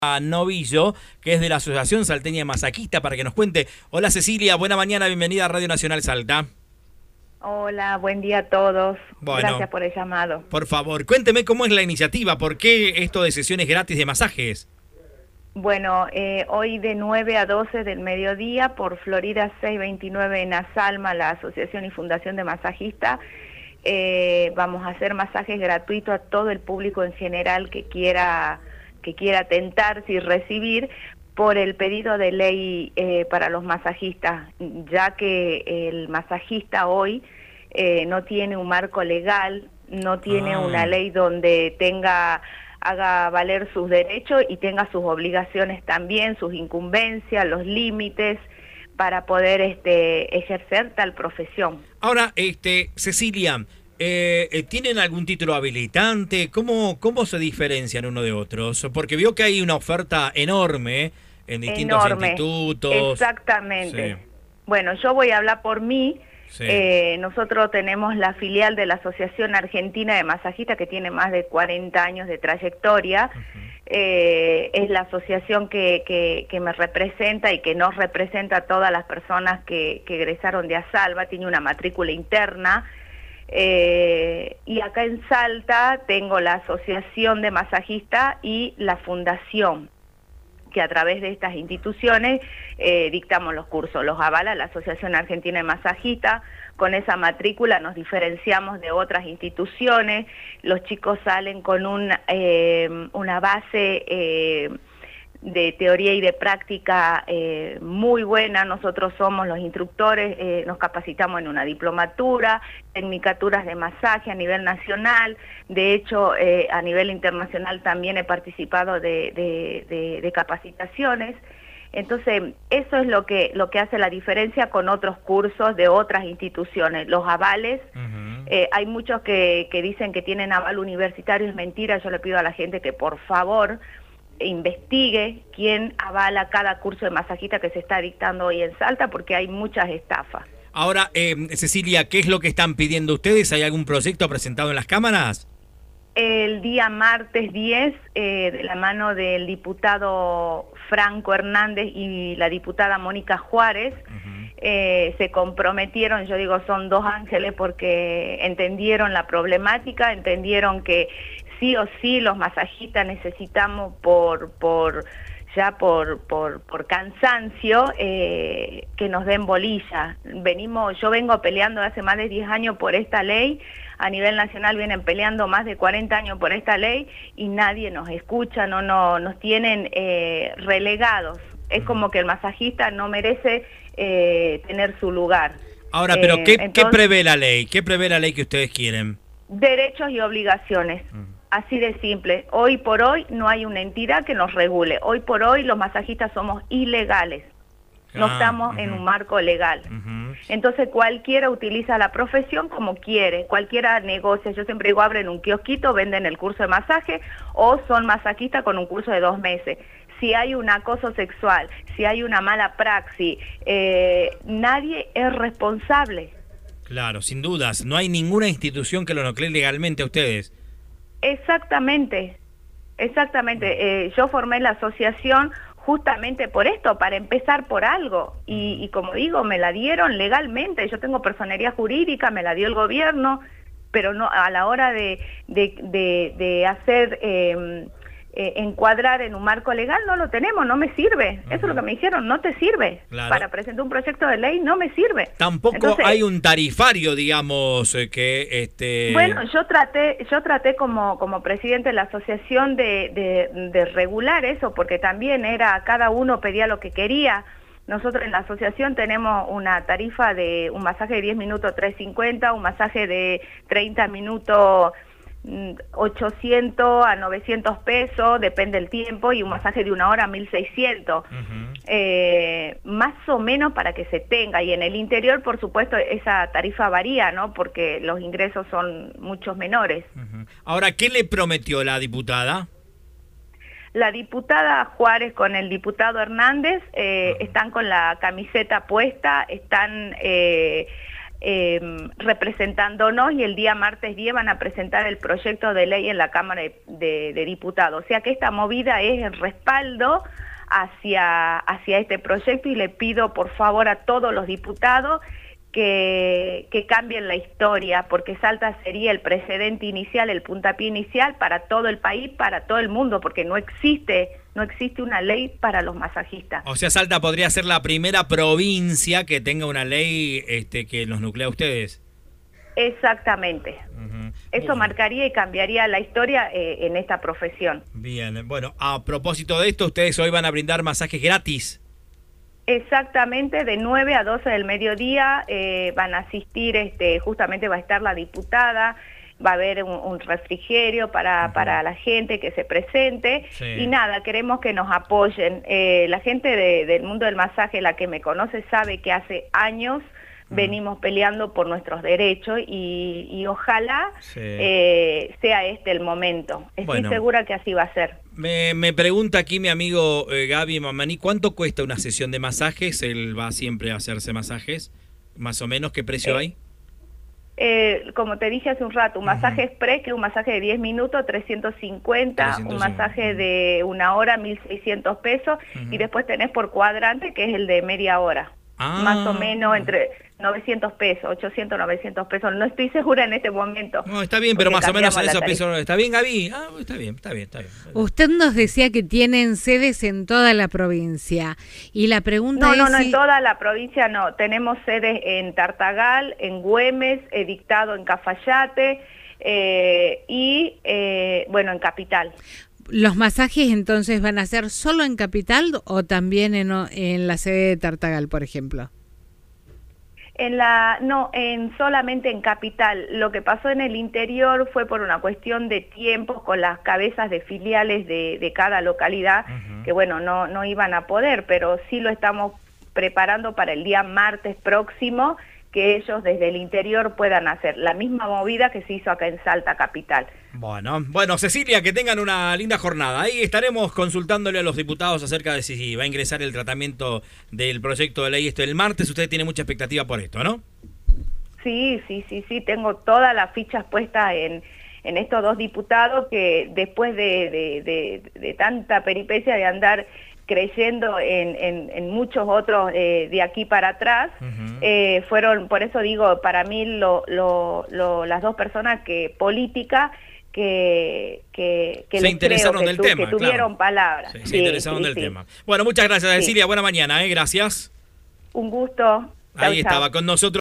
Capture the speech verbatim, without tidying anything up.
Novillo, que es de la Asociación Salteña Masajista, para que nos cuente. Hola Cecilia, buena mañana, bienvenida a Radio Nacional Salta. Hola, buen día a todos. Bueno, gracias por el llamado. Por favor, cuénteme cómo es la iniciativa, ¿por qué esto de sesiones gratis de masajes? Bueno, eh, hoy de nueve a doce del mediodía por Florida seiscientos veintinueve en Asalma, la Asociación y Fundación de Masajistas, eh, vamos a hacer masajes gratuitos a todo el público en general que quiera que quiera tentarse y recibir por el pedido de ley eh, para los masajistas, ya que el masajista hoy eh, no tiene un marco legal, no tiene ah. una ley donde tenga haga valer sus derechos y tenga sus obligaciones también, sus incumbencias, los límites para poder este, ejercer tal profesión. Ahora, este, Cecilia, Eh, ¿tienen algún título habilitante? ¿Cómo, ¿Cómo se diferencian uno de otros? Porque veo que hay una oferta enorme en distintos enorme. institutos. Exactamente. Sí. Bueno, yo voy a hablar por mí. Sí. Eh, nosotros tenemos la filial de la Asociación Argentina de Masajistas, que tiene más de cuarenta años de trayectoria. Uh-huh. eh, es la asociación que, que, que me representa y que nos representa a todas las personas que, que egresaron de Asalva. Tiene una matrícula interna. Eh, y acá en Salta tengo la Asociación de Masajistas y la Fundación, que a través de estas instituciones eh, dictamos los cursos. Los avala la Asociación Argentina de Masajistas. Con esa matrícula nos diferenciamos de otras instituciones. Los chicos salen con un, eh, una base eh, de teoría y de práctica eh, muy buena. Nosotros somos los instructores, eh, nos capacitamos en una diplomatura, tecnicaturas de masaje a nivel nacional. De hecho, eh, a nivel internacional también he participado de, de, de, de capacitaciones. Entonces, eso es lo que, lo que hace la diferencia con otros cursos de otras instituciones. Los avales, uh-huh. eh, hay muchos que, que dicen que tienen aval universitario, es mentira. Yo le pido a la gente que por favor investigue quién avala cada curso de masajista que se está dictando hoy en Salta, porque hay muchas estafas. Ahora, eh, Cecilia, ¿qué es lo que están pidiendo ustedes? ¿Hay algún proyecto presentado en las cámaras? El día martes diez, eh, de la mano del diputado Franco Hernández y la diputada Mónica Juárez, uh-huh. eh, se comprometieron, yo digo son dos ángeles porque entendieron la problemática, entendieron que sí o sí los masajistas necesitamos por por ya por por por cansancio eh, que nos den bolilla. Venimos, yo vengo peleando hace más de diez años por esta ley. A nivel nacional vienen peleando más de cuarenta años por esta ley y nadie nos escucha, no, no nos tienen eh, relegados. Es como que el masajista no merece eh, tener su lugar. Ahora, pero ¿qué, eh, entonces, ¿qué prevé la ley? ¿Qué prevé la ley que ustedes quieren? Derechos y obligaciones. Uh-huh. Así de simple. Hoy por hoy no hay una entidad que nos regule. Hoy por hoy los masajistas somos ilegales. No ah, estamos uh-huh. en un marco legal. Uh-huh. Entonces cualquiera utiliza la profesión como quiere, cualquiera negocia. Yo siempre digo, abren un kiosquito, venden el curso de masaje o son masajistas con un curso de dos meses. Si hay un acoso sexual, si hay una mala praxis, eh, nadie es responsable. Claro, sin dudas. No hay ninguna institución que lo nuclee legalmente a ustedes. Exactamente, exactamente. Eh, yo formé la asociación justamente por esto, para empezar por algo, y, y como digo, me la dieron legalmente. Yo tengo personería jurídica, me la dio el gobierno, pero no a la hora de, de, de, de hacer, eh, eh, encuadrar en un marco legal, no lo tenemos, no me sirve. Uh-huh. Eso es lo que me dijeron, no te sirve. Claro. Para presentar un proyecto de ley no me sirve. Tampoco Entonces, hay un tarifario, digamos, que... este Bueno, yo traté yo traté como, como presidente de la asociación de, de, de regular eso, porque también era, cada uno pedía lo que quería. Nosotros en la asociación tenemos una tarifa de un masaje de diez minutos tres cincuenta, un masaje de treinta minutos ochocientos a novecientos pesos, depende del tiempo, y un masaje de una hora mil seiscientos, uh-huh. eh, más o menos para que se tenga. Y en el interior, por supuesto, esa tarifa varía, ¿no? Porque los ingresos son muchos menores. Uh-huh. Ahora, ¿qué le prometió la diputada? La diputada Juárez con el diputado Hernández eh, uh-huh. están con la camiseta puesta, están... Eh, eh, representándonos, y el día martes diez van a presentar el proyecto de ley en la Cámara de, de, de Diputados. O sea que esta movida es el respaldo hacia, hacia este proyecto, y le pido por favor a todos los diputados que, que cambien la historia, porque Salta sería el precedente inicial, el puntapié inicial para todo el país, para todo el mundo, porque no existe, no existe una ley para los masajistas. O sea, Salta podría ser la primera provincia que tenga una ley este, que los nuclea a ustedes. Exactamente. Uh-huh. Eso bueno. marcaría y cambiaría la historia eh, en esta profesión. Bien, bueno, a propósito de esto, ustedes hoy van a brindar masajes gratis. Exactamente, de nueve a doce del mediodía eh, van a asistir, este, justamente va a estar la diputada, va a haber un, un refrigerio para, uh-huh. para la gente que se presente, sí. y nada, queremos que nos apoyen. Eh, la gente de, del mundo del masaje, la que me conoce, sabe que hace años uh-huh. venimos peleando por nuestros derechos, y, y ojalá sí. eh, sea este el momento. Estoy bueno. segura que así va a ser. Me, me pregunta aquí mi amigo eh, Gaby Mamani, ¿cuánto cuesta una sesión de masajes? Él va siempre a hacerse masajes. ¿Más o menos qué precio eh, hay? Eh, como te dije hace un rato, un masaje uh-huh. express, que es un masaje de diez minutos, trescientos cincuenta, un masaje de una hora, mil seiscientos pesos, uh-huh. y después tenés por cuadrante, que es el de media hora. Ah. Más o menos entre novecientos pesos, ochocientos, novecientos pesos. No estoy segura en este momento. No, está bien, pero más o menos en esos pesos. ¿Está bien, Gaby? Ah, está bien, está bien, está bien. Usted nos decía que tienen sedes en toda la provincia. Y la pregunta no, es... No, no, si... en toda la provincia no. Tenemos sedes en Tartagal, en Güemes, he dictado en Cafayate eh, y, eh, bueno, en Capital. ¿Los masajes entonces van a ser solo en Capital o también en, en la sede de Tartagal, por ejemplo? En la, no, en solamente en Capital. Lo que pasó en el interior fue por una cuestión de tiempos con las cabezas de filiales de, de cada localidad, uh-huh. que bueno, no, no iban a poder, pero sí lo estamos preparando para el día martes próximo, que ellos desde el interior puedan hacer la misma movida que se hizo acá en Salta Capital. Bueno, bueno, Cecilia, que tengan una linda jornada. Ahí estaremos consultándole a los diputados acerca de si va a ingresar el tratamiento del proyecto de ley esto el martes. Usted tiene mucha expectativa por esto, ¿no? Sí, sí, sí, sí, tengo todas las fichas puestas en, en estos dos diputados que después de, de, de, de tanta peripecia de andar creyendo en, en, en muchos otros eh, de aquí para atrás, uh-huh. eh, fueron, por eso digo, para mí lo, lo, lo, las dos personas que políticas que, que, que se interesaron creo que del tu, tema, que tuvieron claro. palabras. Sí, se sí, interesaron sí, del sí. tema. Bueno, muchas gracias, Cecilia. Sí. Buena mañana, ¿eh? Gracias. Un gusto. Ahí Chau, estaba chau. con nosotros.